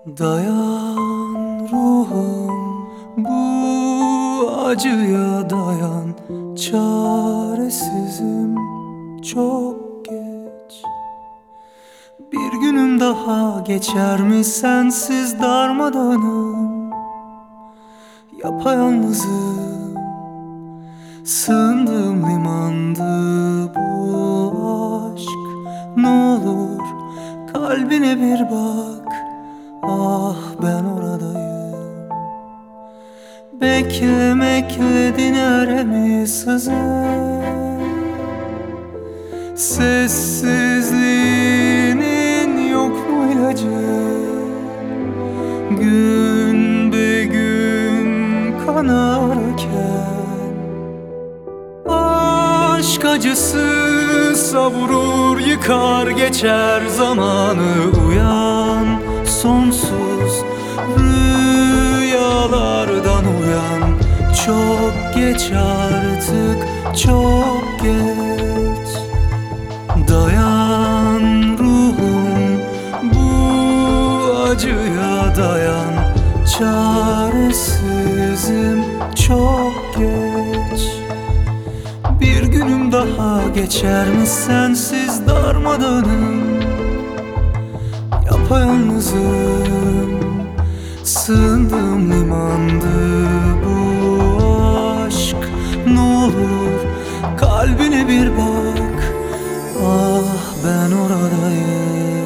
Dayan ruhum, bu acıya dayan. Çaresizim, çok geç. Bir günüm daha geçer mi sensiz darmadağınım? Yapayalnızım, sığındığım limandı bu aşk. Ne olur kalbine bir bak, ah ben oradayım. Beklemekle mi sızır? Sessizliğinin yok mu ilacı? Gün be gün kanarken aşk acısı savurur, yıkar geçer zamanı. Uyan, sonsuz rüyalardan uyan. Çok geç artık, çok geç. Dayan ruhum, bu acıya dayan. Çaresizim, çok geç. Bir günüm daha geçer mi sensiz darmadağınım? Yapayalnızım, sığındığım limandı bu aşk. Ne olur kalbine bir bak, ah ben oradayım.